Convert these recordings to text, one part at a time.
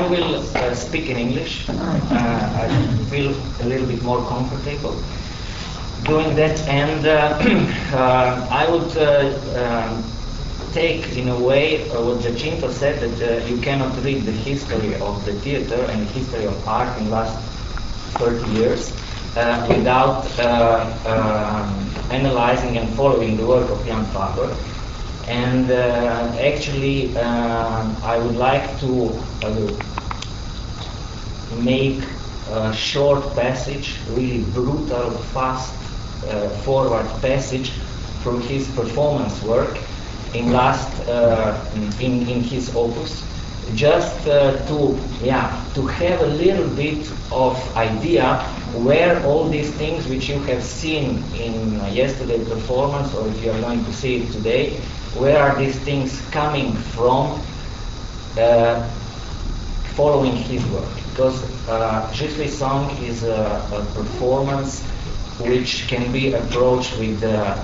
will speak in English. I feel a little bit more comfortable doing that, and I would take in a way what Giacinto said, that you cannot read the history of the theater and the history of art in the last 30 years without analyzing and following the work of Jan Faber. And actually I would like to make a short passage, really brutal, fast, forward passage from his performance work in his opus, just to have a little bit of idea where all these things which you have seen in yesterday's performance, or if you are going to see it today, where are these things coming from, following his work. Because Je suis Song is a performance which can be approached with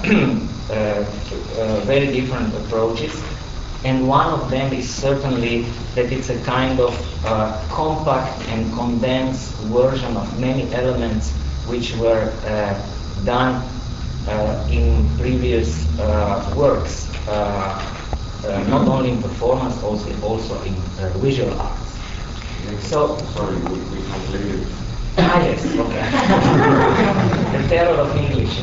very different approaches, and one of them is certainly that it's a kind of compact and condensed version of many elements which were done in previous works, not only in performance, also in visual arts. So, sorry, we translated. Yes, okay. The terror of English.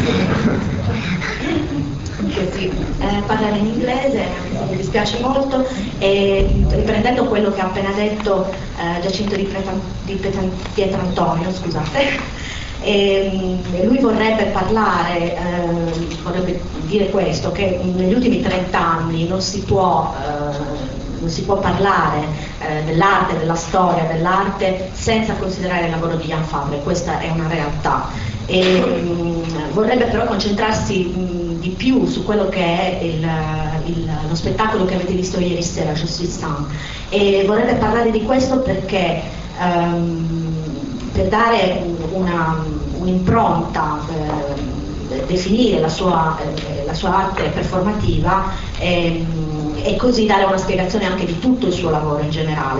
Sì, parlare in inglese mi dispiace molto, e riprendendo quello che ha appena detto Giacinto di Pietrantonio, scusate, lui vorrebbe parlare, vorrebbe dire questo, che negli ultimi 30 anni non si può parlare dell'arte, della storia dell'arte senza considerare il lavoro di Jan Fabre. Questa è una realtà, e vorrebbe però concentrarsi di più su quello che è lo spettacolo che avete visto ieri sera, Je suis Song, e vorrebbe parlare di questo perché per dare un'impronta, definire la sua arte performativa e così dare una spiegazione anche di tutto il suo lavoro in generale.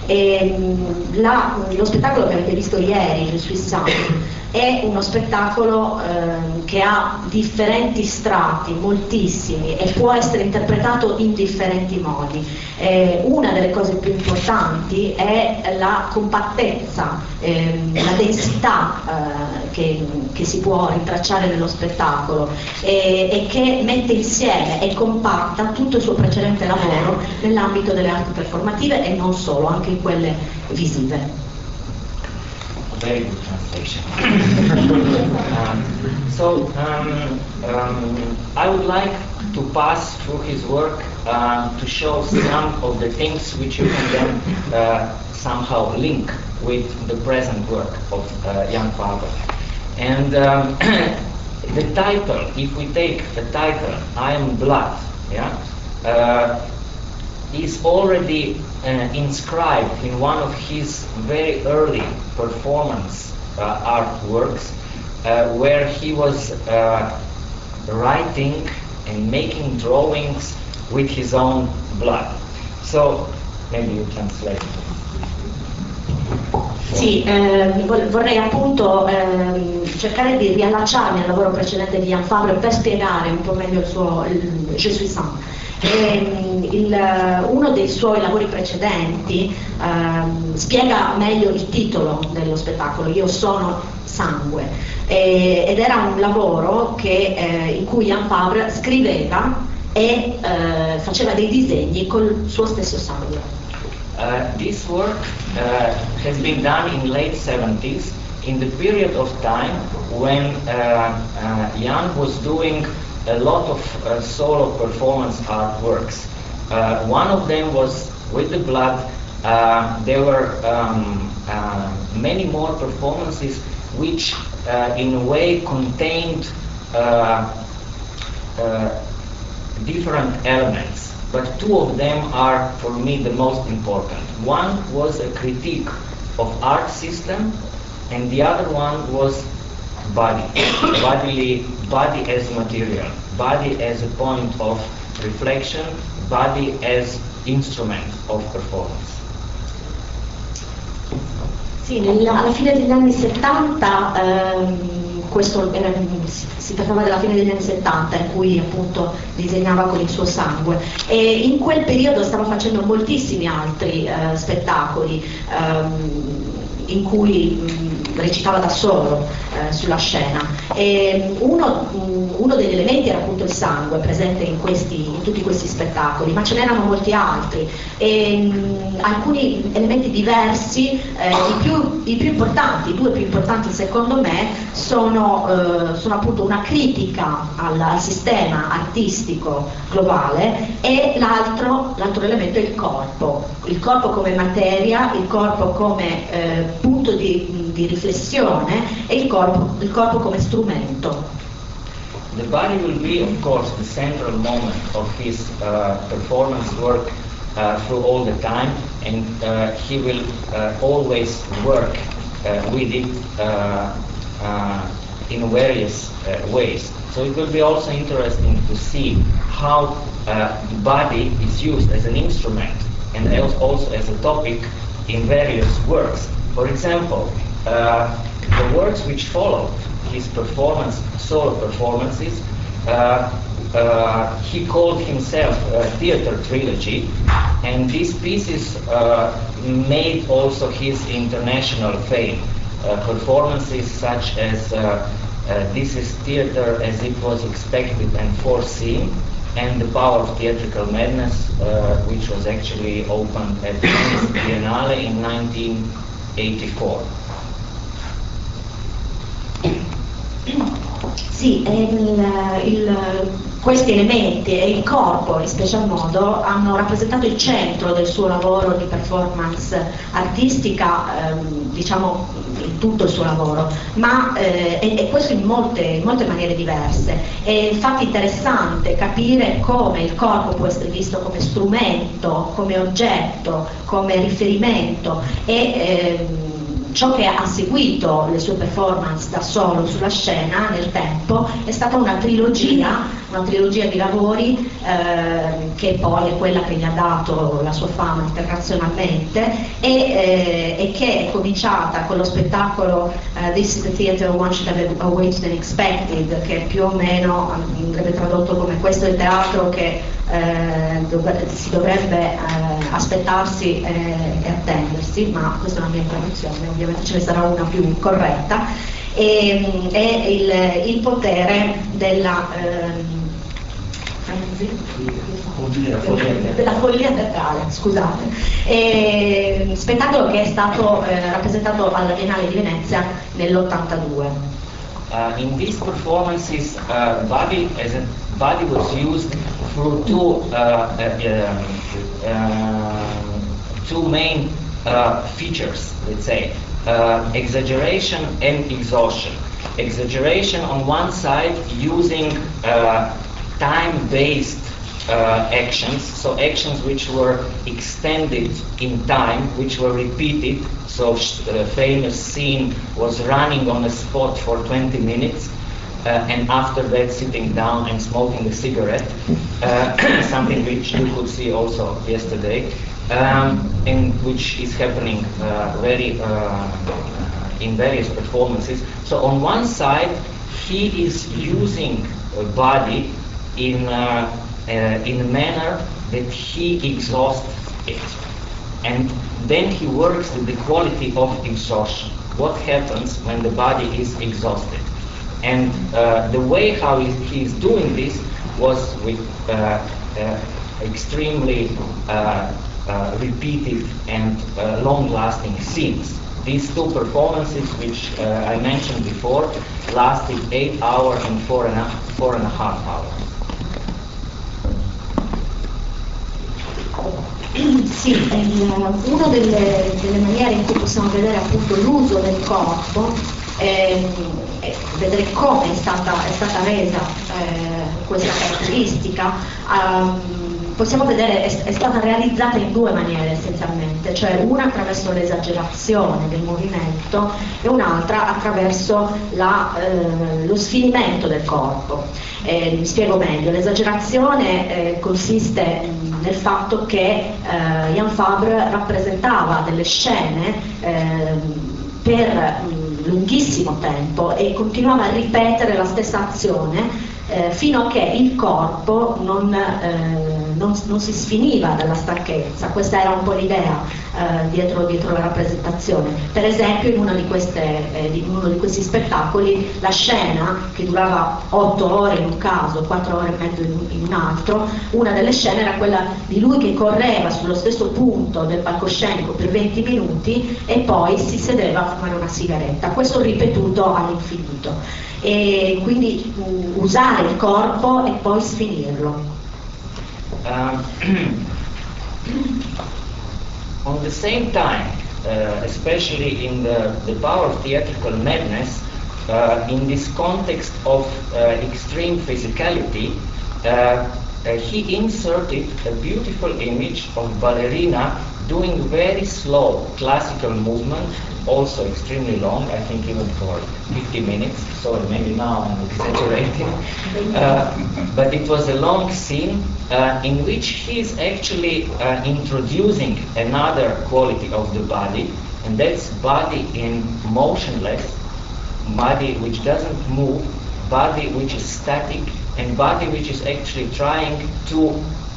Lo spettacolo che avete visto ieri, Je suis Song, è uno spettacolo che ha differenti strati, moltissimi, e può essere interpretato in differenti modi. Una delle cose più importanti è la compattezza, la densità che si può rintracciare nello spettacolo, e che mette insieme e compatta tutto il suo precedente lavoro nell'ambito delle arti performative e non solo, anche in quelle visive. Very good translation. I would like to pass through his work to show some of the things which you can then somehow link with the present work of Jan Faber. And the title, if we take the title, I Am Blood, is already inscribed in one of his very early performance artworks, where he was writing and making drawings with his own blood. So maybe you translate. Sì, vorrei appunto cercare di riallacciarmi al lavoro precedente di Jan Fabre per spiegare un po' meglio il suo Je suis Sang. Uno dei suoi lavori precedenti spiega meglio il titolo dello spettacolo, Io sono sangue, ed era un lavoro in cui Jan Fabre scriveva e faceva dei disegni col suo stesso sangue. This work has been done in late 70s, in the period of time when Jan was doing a lot of solo performance artworks. One of them was with the blood. There were many more performances which in a way contained different elements, but two of them are for me the most important. One was a critique of art system, and the other one was body as material, body as a point of reflection, body as instrument of performance. Sì, alla fine degli anni 70, si trattava della fine degli anni 70 in cui appunto disegnava con il suo sangue, e in quel periodo stava facendo moltissimi altri spettacoli in cui recitava da solo sulla scena, e uno degli elementi era appunto il sangue presente in tutti questi spettacoli, ma ce n'erano molti altri, e alcuni elementi diversi. I più importanti, i due più importanti secondo me sono appunto una critica al sistema artistico globale, e l'altro elemento è il corpo come materia, il corpo come punto di riflessione, e il corpo come strumento. The body will be, of course, the central moment of his performance work through all the time, and he will always work with it in various ways. So it will be also interesting to see how the body is used as an instrument and also as a topic in various works. For example, the works which followed his solo performances, he called himself Theatre Trilogy, and these pieces made also his international fame. Performances such as This is Theatre as it was expected and foreseen, and The Power of Theatrical Madness, which was actually opened at the Biennale in 1984. Sì, questi elementi e il corpo in special modo hanno rappresentato il centro del suo lavoro di performance artistica, diciamo in tutto il suo lavoro, ma e questo in molte maniere diverse. È infatti interessante capire come il corpo può essere visto come strumento, come oggetto, come riferimento, e ciò che ha seguito le sue performance da solo sulla scena nel tempo è stata una trilogia di lavori che poi è quella che gli ha dato la sua fama internazionalmente, e che è cominciata con lo spettacolo This is the Theatre One Should Have Awaited and Expected, che più o meno andrebbe tradotto come questo è il teatro che si dovrebbe aspettarsi e attendersi, ma questa è una mia traduzione, ovviamente ce ne sarà una più corretta, e il potere della follia teatrale, scusate, spettacolo che è stato rappresentato alla Biennale di Venezia nell'82. In these performances, body was used through two main features, let's say, exaggeration and exhaustion. Exaggeration on one side, using time-based actions, so actions which were extended in time, which were repeated. So the famous scene was running on a spot for 20 minutes, and after that sitting down and smoking a cigarette, something which you could see also yesterday, and which is happening in various performances. So on one side, he is using a body in a manner that he exhausts it, and then he works with the quality of exhaustion. What happens when the body is exhausted? And the way how he is doing this was with extremely repeated and long-lasting scenes. These two performances, which I mentioned before, lasted 8 hours and 4.5 hours. Sì, una delle maniere in cui possiamo vedere appunto l'uso del corpo, vedere come è stata resa questa caratteristica, possiamo vedere è stata realizzata in due maniere essenzialmente, cioè una attraverso l'esagerazione del movimento e un'altra attraverso lo sfinimento del corpo. Mi spiego meglio: l'esagerazione consiste nel fatto che Jan Fabre rappresentava delle scene per lunghissimo tempo e continuava a ripetere la stessa azione fino a che il corpo non si sfiniva dalla stanchezza. Questa era un po' l'idea dietro la rappresentazione. Per esempio in uno di questi spettacoli la scena, che durava 8 ore in un caso, 4 ore e mezzo in un altro, una delle scene era quella di lui che correva sullo stesso punto del palcoscenico per 20 minuti e poi si sedeva a fumare una sigaretta, questo ripetuto all'infinito. E quindi usare il corpo e poi sfinirlo. On the same time, especially in the power of theatrical madness, in this context of extreme physicality, he inserted a beautiful image of ballerina doing very slow classical movement, also extremely long, I think even for 50 minutes, so maybe now I'm exaggerating, but it was a long scene in which he is actually introducing another quality of the body, and that's body in motionless, body which doesn't move, body which is static, and body which is actually trying to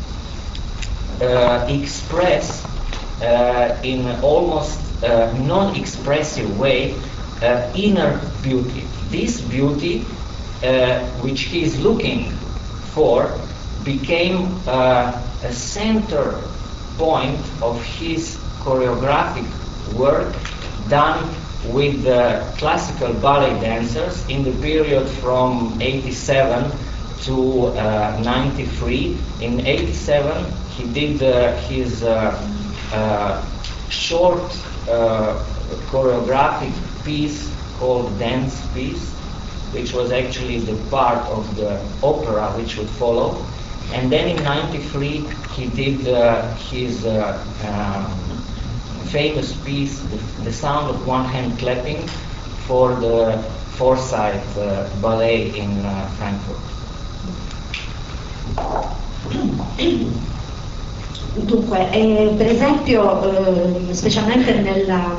express in almost non-expressive way inner beauty. This beauty which he is looking for became a center point of his choreographic work done with classical ballet dancers in the period from 87 to 93. In 87 he did his short choreographic piece called Dance Piece, which was actually the part of the opera which would follow. And then in 93 he did his famous piece, The Sound of One Hand Clapping, for the Forsyth Ballet in Frankfurt. Dunque, per esempio, specialmente nella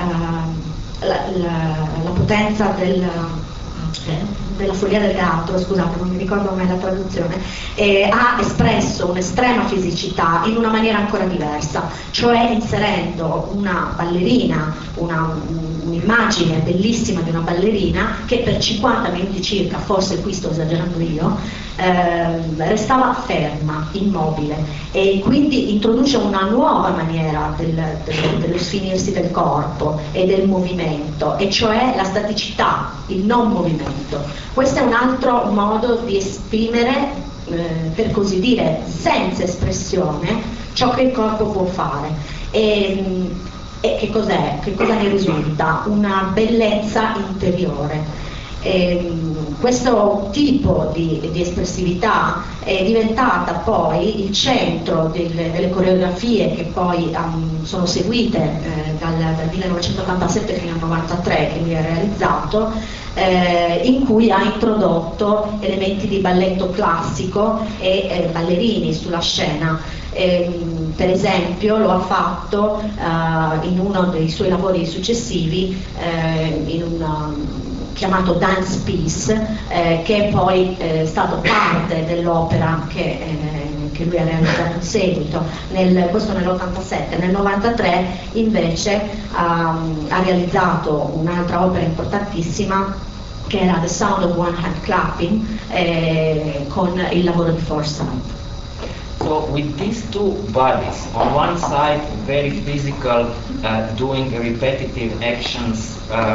la potenza della follia del teatro, scusate, non mi ricordo mai la traduzione, ha espresso un'estrema fisicità in una maniera ancora diversa, cioè inserendo una ballerina, un'immagine bellissima di una ballerina che per 50 minuti circa, forse qui sto esagerando io, restava ferma, immobile, e quindi introduce una nuova maniera dello sfinirsi del corpo e del movimento, e cioè la staticità, il non movimento. Questo è un altro modo di esprimere, per così dire, senza espressione, ciò che il corpo può fare. E che cos'è? Che cosa ne risulta? Una bellezza interiore. Questo tipo di espressività è diventata poi il centro delle coreografie che poi sono seguite dal 1987 fino al 1993 che lui ha realizzato, in cui ha introdotto elementi di balletto classico e ballerini sulla scena. Per esempio lo ha fatto in uno dei suoi lavori successivi, in un chiamato Dance Piece, che è poi stato parte dell'opera che lui ha realizzato in seguito, questo nell'87. Nel 93 invece ha realizzato un'altra opera importantissima che era The Sound of One Hand Clapping, con il lavoro di Forsyth. So with these two bodies, on one side very physical, doing repetitive actions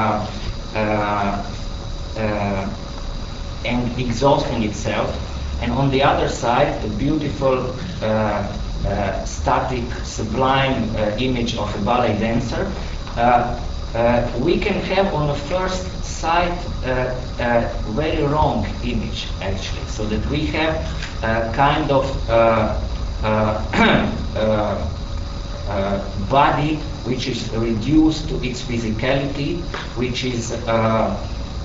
and exhausting itself, and on the other side a beautiful static, sublime image of a ballet dancer, we can have on the first sight a very wrong image actually, so that we have a kind of body which is reduced to its physicality, which is a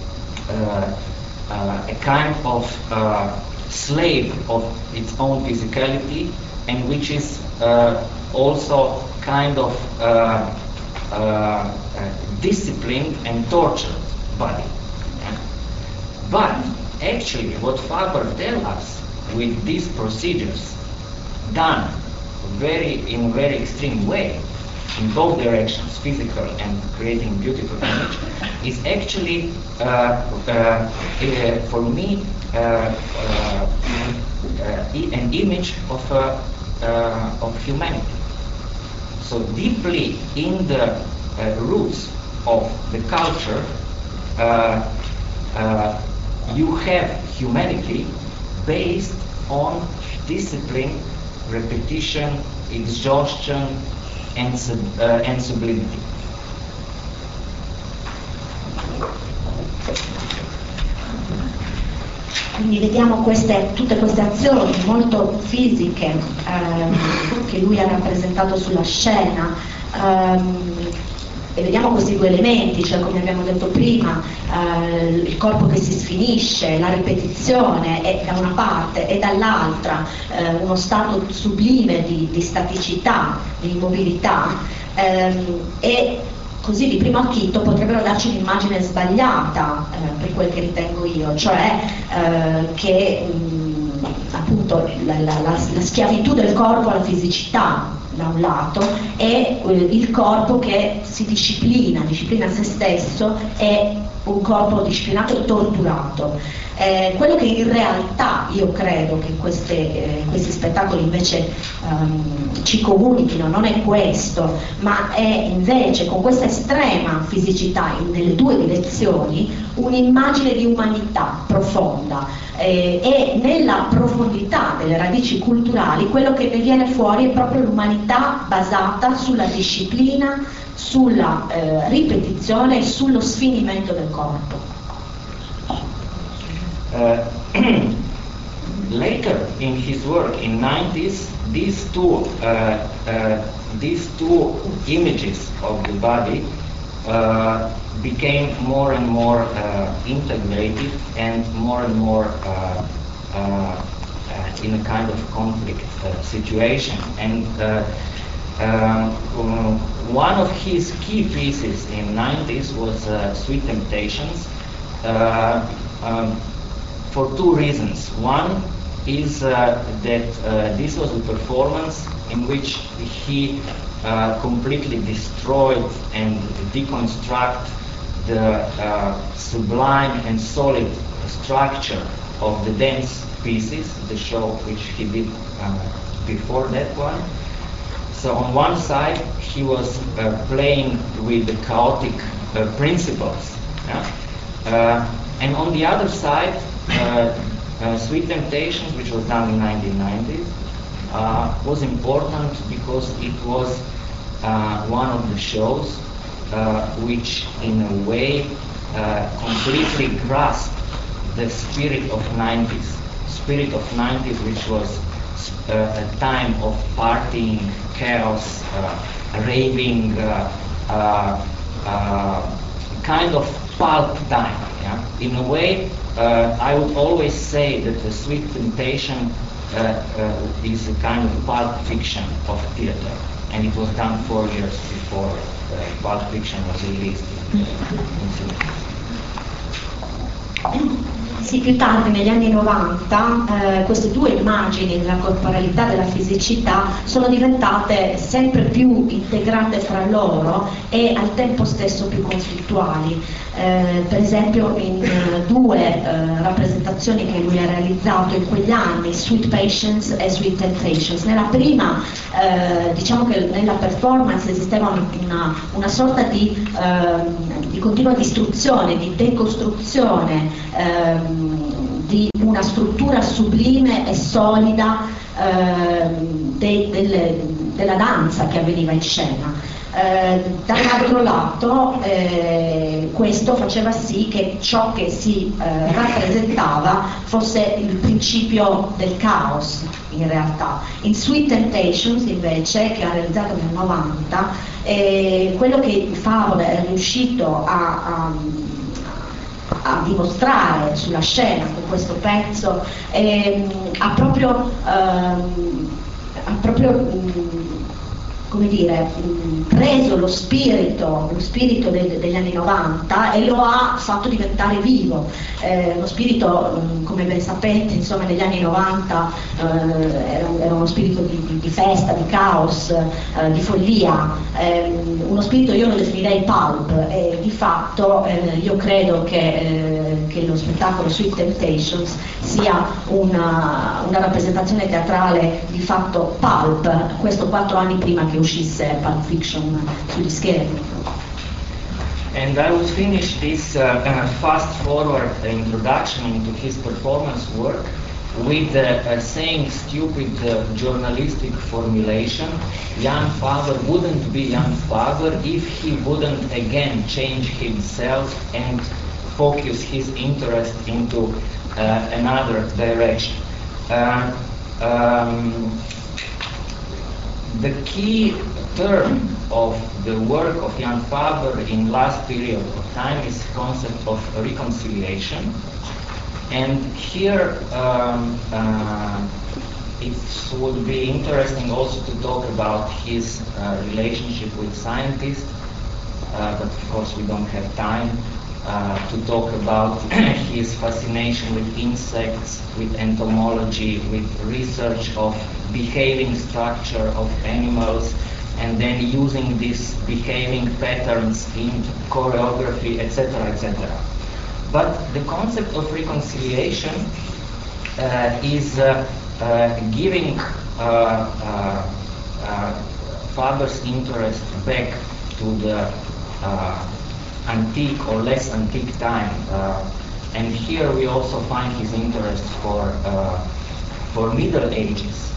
kind of slave of its own physicality, and which is also kind of disciplined and tortured body. But actually what Faber tells us with these procedures done in a very extreme way, in both directions, physical and creating beautiful image, is actually, for me, an image of humanity. So deeply in the roots of the culture, you have humanity based on discipline, repetition, exhaustion, and sublimity. Quindi vediamo tutte queste azioni molto fisiche che lui ha rappresentato sulla scena, e vediamo questi due elementi, cioè come abbiamo detto prima, il corpo che si sfinisce, la ripetizione da una parte, e dall'altra uno stato sublime di staticità, di immobilità, e così di primo acchito potrebbero darci un'immagine sbagliata, per quel che ritengo io, cioè che appunto la schiavitù del corpo alla fisicità da un lato, e il corpo che si disciplina se stesso, è un corpo disciplinato e torturato. Quello che in realtà io credo che questi spettacoli invece ci comunichino non è questo, ma è invece, con questa estrema fisicità nelle due direzioni, un'immagine di umanità profonda, e nella profondità delle radici culturali quello che ne viene fuori è proprio l'umanità basata sulla disciplina, sulla ripetizione e sullo sfinimento del corpo. Later in his work in 90s, these two images of the body became more and more integrated and more in a kind of conflict situation. And one of his key pieces in 90s was Sweet Temptations, for two reasons. One is that this was a performance in which he completely destroyed and deconstruct the sublime and solid structure of the dance pieces, the show which he did before that one. So on one side he was playing with the chaotic principles, and on the other side Sweet Temptations, which was done in 1990s, was important because it was one of the shows which in a way completely grasped the spirit of 90s, which was a time of partying, chaos, raving, kind of pulp time. Yeah? In a way, I would always say that the Sweet Temptation is a kind of pulp fiction of theater, and it was done 4 years before Pulp Fiction was released in cinema. Sì, più tardi, negli anni 90, queste due immagini della corporalità e della fisicità sono diventate sempre più integrate fra loro e al tempo stesso più conflittuali. Per esempio in due rappresentazioni che lui ha realizzato in quegli anni, Sweet Patience e Sweet Temptations. Nella prima, diciamo che nella performance esisteva una sorta di continua distruzione, di decostruzione, di una struttura sublime e solida della danza che avveniva in scena. Dall'altro lato questo faceva sì che ciò che si rappresentava fosse il principio del caos in realtà. In Sweet Temptations invece, che ha realizzato nel 90, quello che Fabel è riuscito a dimostrare sulla scena con questo pezzo ha proprio come dire, preso lo spirito degli anni 90 e lo ha fatto diventare vivo. Lo spirito, come ben sapete, insomma, negli anni 90 era uno spirito di festa, di caos, di follia, uno spirito, io lo definirei pulp, e di fatto io credo che lo spettacolo Sweet Temptations sia una rappresentazione teatrale di fatto pulp, questo 4 anni prima che uscisse Pulp Fiction sugli schermi. And I would finish this fast forward introduction into his performance work with saying stupid journalistic formulation. Jan Faber wouldn't be Jan Faber if he wouldn't again change himself and focus his interest into another direction. The key term of the work of Jan Faber in last period of time is the concept of reconciliation. And here it would be interesting also to talk about his relationship with scientists, but of course we don't have time to talk about his fascination with insects, with entomology, with research of behaving structure of animals, and then using these behaving patterns in choreography, etc., etc. But the concept of reconciliation is giving Faber's interest back to the antique or less antique time, and here we also find his interest for Middle Ages.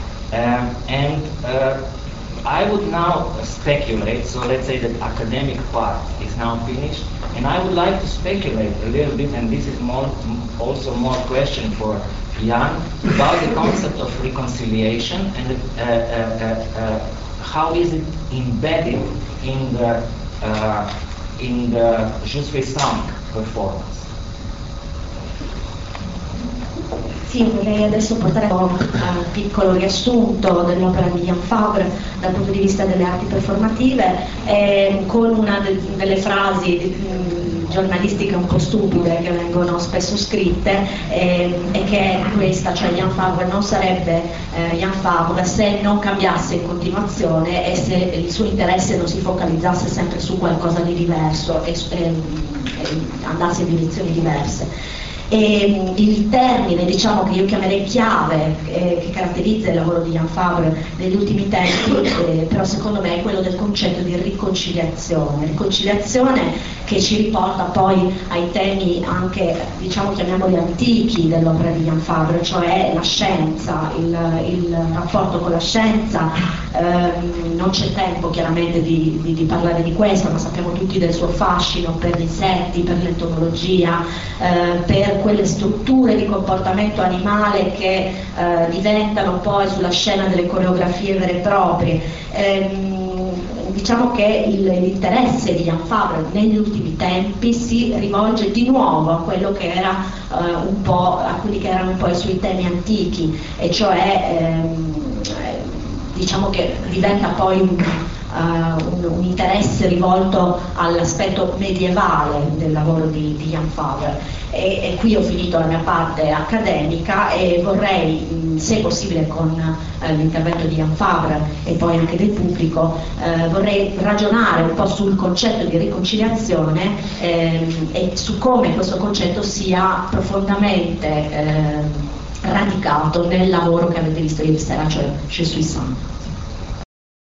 I would now speculate, so let's say that academic part is now finished, and I would like to speculate a little bit, and this is also more question for Jan, about the concept of reconciliation and how is it embedded in the Je suis Sang performance. Sì, vorrei adesso portare un piccolo riassunto dell'opera di Jan Fabre dal punto di vista delle arti performative, con una delle frasi giornalistiche un po' stupide che vengono spesso scritte, e che è questa, cioè Jan Fabre non sarebbe Jan Fabre se non cambiasse in continuazione e se il suo interesse non si focalizzasse sempre su qualcosa di diverso e andasse in direzioni diverse. E il termine, diciamo, che io chiamerei chiave, che caratterizza il lavoro di Jan Fabre negli ultimi tempi, però secondo me è quello del concetto di riconciliazione che ci riporta poi ai temi anche, diciamo, chiamiamoli antichi dell'opera di Jan Fabre, cioè la scienza, il rapporto con la scienza. Non c'è tempo chiaramente di parlare di questo, ma sappiamo tutti del suo fascino per gli insetti, per l'entomologia, per quelle strutture di comportamento animale che diventano poi sulla scena delle coreografie vere e proprie. Diciamo che l'interesse di Jan Fabre negli ultimi tempi si rivolge di nuovo a quello che era un po', a quelli che erano un po' i suoi temi antichi, e cioè diciamo che diventa poi un interesse rivolto all'aspetto medievale del lavoro di Jan Fabre. E qui ho finito la mia parte accademica e vorrei, se possibile con l'intervento di Jan Fabre e poi anche del pubblico, vorrei ragionare un po' sul concetto di riconciliazione e su come questo concetto sia profondamente radicato nel lavoro che avete visto ieri sera, cioè Je suis Sang.